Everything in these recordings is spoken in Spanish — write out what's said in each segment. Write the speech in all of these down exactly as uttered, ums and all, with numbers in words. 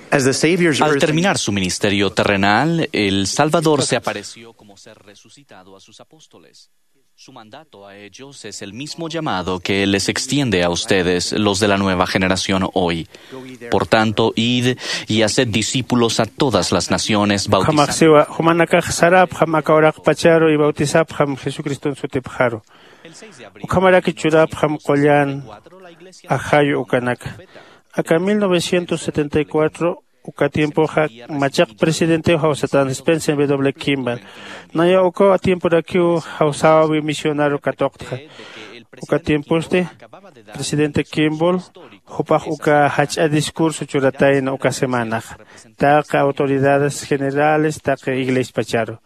As the Savior's Al earthly terminar su ministerio terrenal, el Salvador se apareció como ser resucitado a sus apóstoles. Su mandato a ellos es el mismo llamado que Él les extiende a ustedes, los de la nueva generación hoy. Por tanto, id y haced discípulos a todas las naciones, bautizando Jamaxiwa, Humanaka Sarap, Hamakaorak Pacharo y Bautizap, Ham Jesucristo en su tipjaro. Ukamaraki Churap, Ham Kolyan, Ajayo Ukanaka. Acá en mil novecientos setenta y cuatro, uka tiempo ha machak presidente hausatan Spencer W. Kimball. Naya uka a tiempo de que hausawi misionario katokta. Uka tiempo este presidente Kimball hupaj uka hacha discurso churatain uka semana. Taca autoridades generales, taca iglesia pacharo.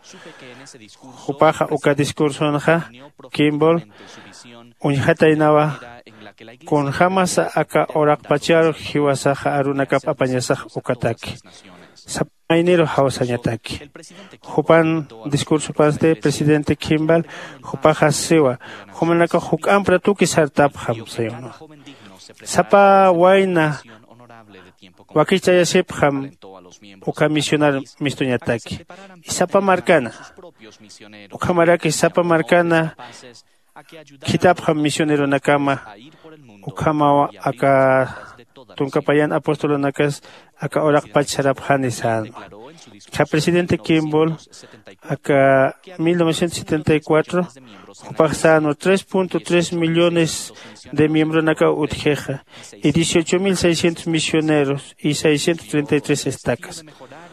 Hupaj uka discurso nja Kimball unjatainawa con jamás acá orak pachar hiwasaja arunakap apañasaj ukataki. Sapainero hausañataki. Jupan discurso paste presidente Kimball jupaja sewa. Jumanaka hukampra tuki sartap ham seyono. Sapa waina wakichaya sep ham uka misionar mistuñataki. Y sapa marcana. Ukamaraki sapa marcana kitab ham misionero nakama. Ukama aka tunkapayan apóstolo nakas aka orak pacharap hanisan. El presidente Kimball aka mil novecientos setenta y cuatro upasano tres punto tres millones de miembros naka utjeja y dieciocho mil seiscientos misioneros y seiscientos treinta y tres estacas.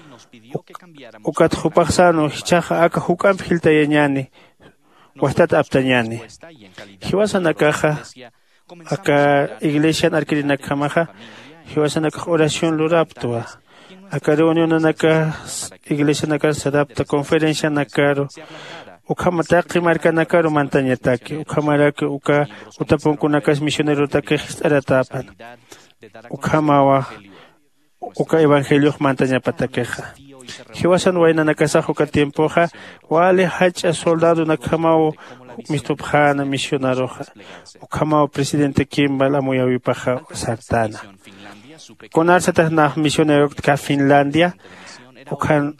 Ukat upasano hichaja aka hukam hiltayanyani wastat aptanyani. Hiwasan akaja acá iglesia arquirina kamaja, hiwasan acá oración luraptua, acá reunión acá iglesia acá se adapta conferencia nakaro, ukamataki marca nakaro mantañataki, ukamaraki uka utapunku nakas misionero taki aratapan, ukamawa uka evangelio mantaña patakeja. Hiwasan waina nakasajo ka tiempoja, wale hacha soldado nakamao mistupjana misionaroja, ukamao presidente Kimball amuyawipaja sartana. Con arsatas na misionero ka Finlandia, ukan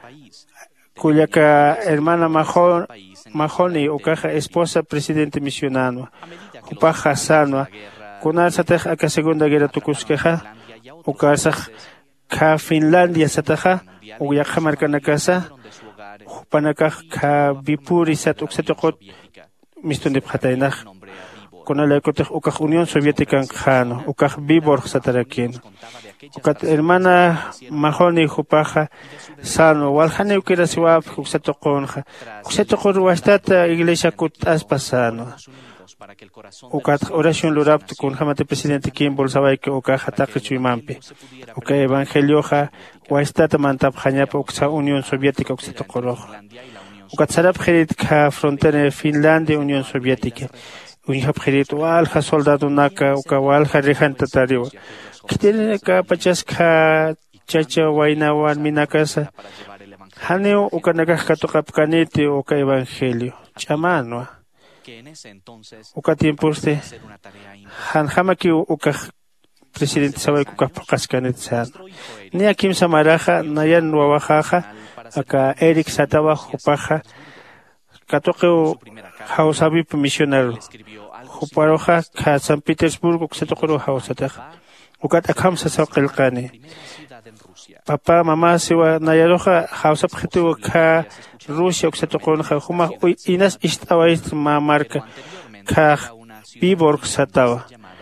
kuyaka hermana Mahon, Mahoni, ukaja esposa presidente misionano, upaja sanwa, con arsatas aka segunda guerra tukuskeja, ukasaj ka Finlandia sataja, uyaja marcana casa, upanaka ka Vipuri sat uksatokot mistundip hatainaj, con la ecotej ukaj Unión Soviética jano, ukaj Viborg satarakin, ukat hermana Mahoni upaja sano, waljane ukira siwap uksatokonja, uksatokot wastata iglesia kut aspasano. Ukat oración lurap con jamate presidente Kimball sabay que uka hataki chuimampi. Uka evangelio ha waistata mantap hanyapa uksa Unión Soviética uksatokoroh. Ukat sarap jerit ka frontera Finlandia Unión Soviética. Unhap jerit walha soldado naka uka walha rejanta tariwa. Kitene ka pachas ka chacha waina wan minakasa. Haneo uka nakakatokap kanete uka evangelio. Chamano. Uka tiempo usted han hamaki uka presidente sabay kuka pokaskanet san ni akim samaraja nayan wawajaja aka Eric Satawa upaja katoke hausabi misionero uparoja ka San Petersburgo kusatokoro hausataja ukat akam sasaqilqani papá mamá siwa nayaroja hausab khatu ka Rusia uksatokon ha huma inas istawait ma marca ka Viborg satawa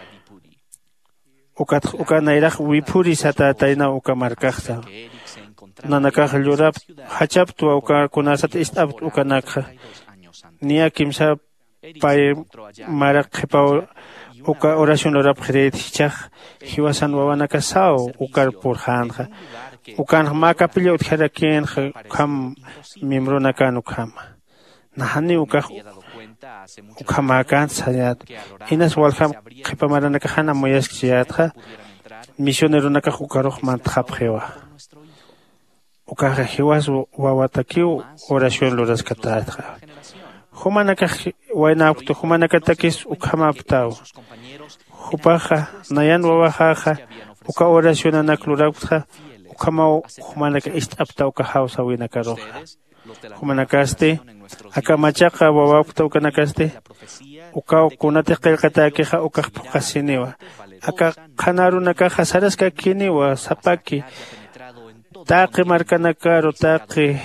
ukat ukanairaj Vipuri sata taina uka markajta nanaka llurap hachap tu uka kunasat istab ukanakha nia kimsa pay marak khepao uka oración lorap khret chaj hiwasan wawanaka sao ukar purhanja ukan maka pilot kharaken kham miembro nakanu kham nahani uka ukamakan sayat inas walham khipamarana khana moyas chiyatha misionero naka ukaroh manthap khewa uka hiwas wawatakiu oración loras katatha humanaka waina ukto humanaka takis ukamaptau hupaja nayan wawajaja uka oración anakluraptha Ukamau humanaka istapta uka hausa winakaro. Humanakaste aka machaqa wawapta ukanakaste uka kunate qilqatakiqa uka qasiniwa. Aka qhanarunaka hasaraska kiniwa sapaki taqi markanakaro taqi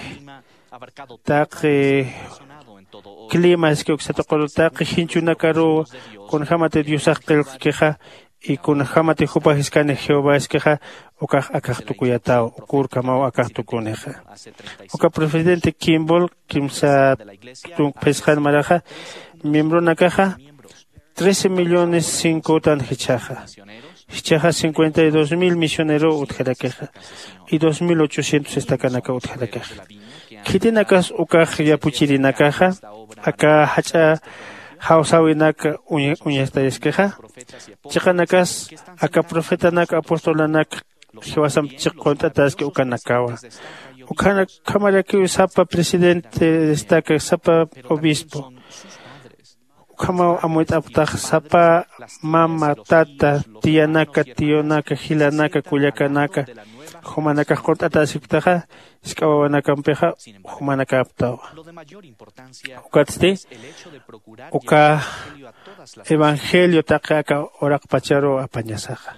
taqi clima es que uksatoqoro taqi hinchunakaro kun hamate diosaq qilqiqa y kun hamate hupa hiskane Jehová es queja uka akaqtukuyatao ukur kamau akaqtukuneja. Uka presidente Kimball kimsa tung pesjan maraja miembro nakaja trece millones cinco tan hichaja. Hichaja cincuenta y dos mil misioneros utjarakeja y dos mil ochocientos estakanaka utjarakeja. Kitinakas uka yapuchirinakaja aka hacha Hausawinaka uñesta esqueja. Chikanakas aka profetanak apostolanak hiwasam chikontatas que ukanakawa. Ukana kamaraki sapa presidente destaca sapa obispo. Ukama amuit aptah sapa mama tata tianaka tionaka hilanaka kuyakanaka humanaka kontatas iktaja iskawanaka ampeja humanaka aptawa. Ukatste uka evangelio takaka orak pacharo apañasaja.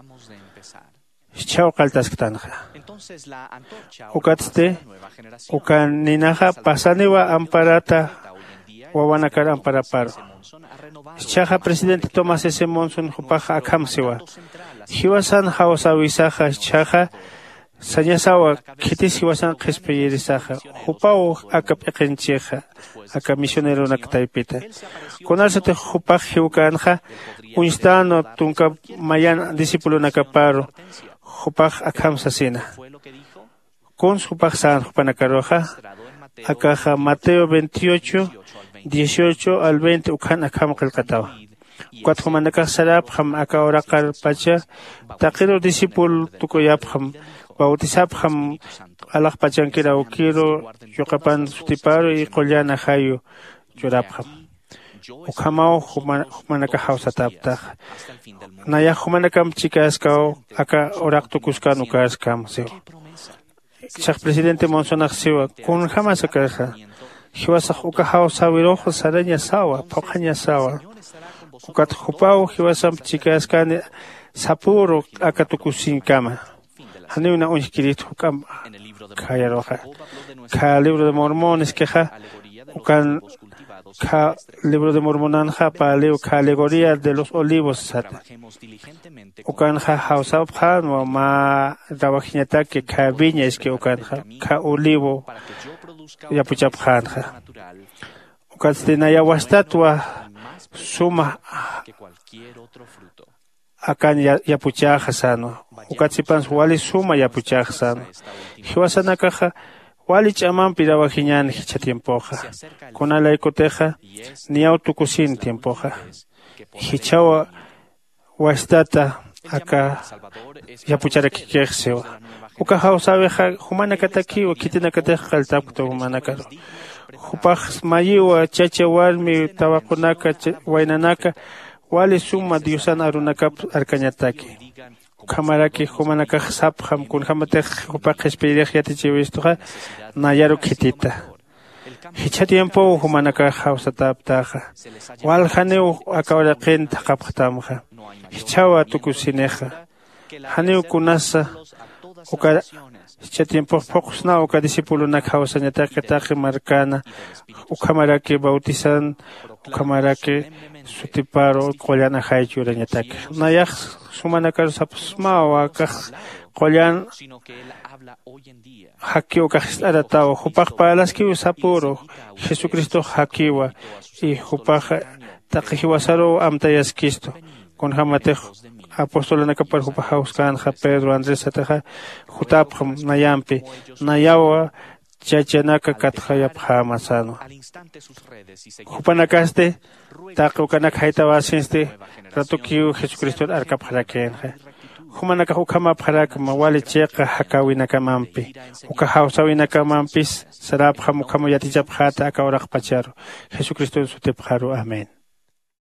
Chao kaltasktanja. Ukatste uka ninaja pasaniwa amparata wawanakar amparaparo. Chaja presidente Tomás S. Monson hupaja akamsiwa. Hiwasan hawasawisaja chaja Sañasawa kitis hiwasan qhispiyirisaja. Hupau akap eqencheja. Aka misionero naktaipita. Konalsate hupaj hiukanja. Unstano tunka mayan discípulo nakaparo. Hupaj akamsasina. Kons hupaj san hupanakaroja. Akaja Mateo veintiocho, dieciocho al veinte ukan akam qilqatawa. Cuatro manakaj sarap ham aka orakar pacha. Taqiro discípulo tukoyap ham. Bautizap ham alaq pachankira ukiro yoqapan sutiparo y qollana hayo churap ham. Ukamao humanaka hausataptaj. Naya humanakam chikaskao aka orak tukuskan ukaskam seo. Chaq presidente Monsonak sewa kun jamás akaja. Hiwasaq uka hausawirojo saraña sawa, pauqaña sawa. Ukat hupao hiwasam chikaskani sapuro aka tukusin kama. Hanuna unskirit hukam kaya roja. Ka libro de Mormones queja ukan ka libro de Mormonanja pa leo ka alegoría de los olivos sata. Ukan ja hausab ha no ma trabajiñata que ka viña es que ukan ja ka olivo ya puchap ja. Ukan stina wa estatua suma akan ya ya puchaja sano. Ukatsipan wali suma ya puchaja sano. Hiwasana kaja wali chaman pirawajiñan hicha tiempoja. Konala ikoteja ni autocusin tiempoja. Hichawa wastata aka ya puchara kikexewa. Uka hausaweja humana kataki o kitina kateja kaltapto humana karo. Hupaj mayiwa chacha walmi tawakunaka wainanaka wali suma diosan arunaka arkañataki. Kamaraki humanaka sapham kun hamatej hupaj espirij yatichiwistuja nayaru kitita. Hicha tiempo humanaka hausataptaja. Wal haneu akawara qin taqapqtamja. Hichawa tukusineja. Haneu kunasa uka hicha tiempo poqsna uka discípulo nak hausañataqi taqi markana. Ukamaraki bautizan ukamaraki sutiparo qollana haychurañataqi. Nayaq sumanakar sapsmawa kaq qollan hakiwa kajistaratawa hupaj palaskiwa sapuro Jesucristo hakiwa y hupaj taqihiwasaro amtayaskisto con hamatej apostolanaka par hupaj hauskanja Pedro Andrés ataja hutapjam nayampi nayawa chachanaka katjayap hamasano hupanakaste taqiukanak haytawasinste ratukiu Jesucristo arkapjarakenja humanaka hukama pharak mawali cheqa hakawinaka mampi uka hausawinaka mampis sarap hamukamo yatijap khata aka oraq pacharo Jesucristo sutipharu amén.